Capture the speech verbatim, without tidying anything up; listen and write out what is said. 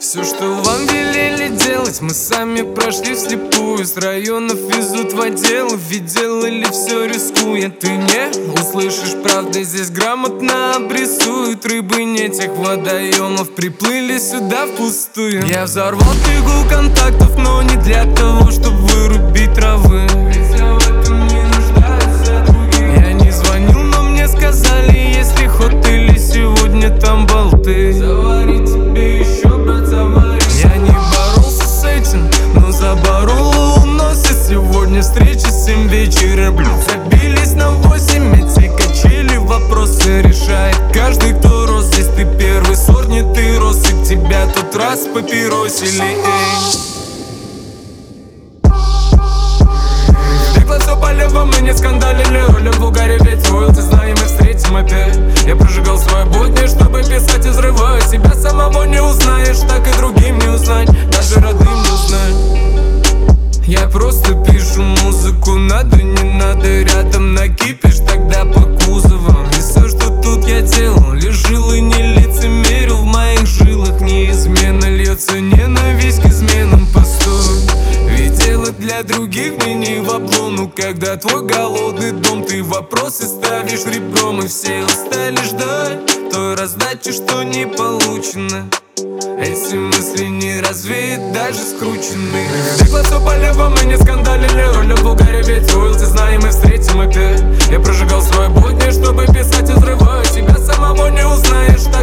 Все, что вам велели делать, мы сами прошли вслепую. С районов везут в отдел, ведь делали все рискуя. Ты не услышишь правды, здесь грамотно обрисуют. Рыбы не тех водоемов приплыли сюда впустую. Я взорвал тыгу контактов, но не для того, чтобы вырубить травы. Я не звонил, но мне сказали, если ход или сегодня там болты. Завари тебе еще, брат, завари. Я не боролся с этим, но заборол уносит. Сегодня встреча семь вечера, блин, забились на восемь. Эти качели вопросы решает каждый, кто рос. Здесь ты первый сорт, не ты рос, и тебя тот раз папиросили, эй. Все полево, мы не скандалили, ролим в угаре, ведь уилты знаем и встретим опять. Я прожигал свои будни, чтобы писать и взрываю. Себя самого не узнаешь, так и другим не узнать, даже родным не узнать. Я просто пишу музыку, надо, не надо, рядом накипишь, тогда по кузовам. И все, что тут я делал, лишь жил и не лицемерил. В моих жилах неизменно льется ненависть к изменам, постой. Ведь дело для других мне не в облону. Когда твой голодный дом, ты вопросы ставишь ребром. И все устали ждать той раздачи, что не получено. Эти мысли не развеют, даже скручены. Стекло все полево, мы не скандалили, ролим в угаре, ведь уилты знаем и встретим опять. Я прожигал свои будни, чтобы писать и взрываю. Себя самого не узнаешь,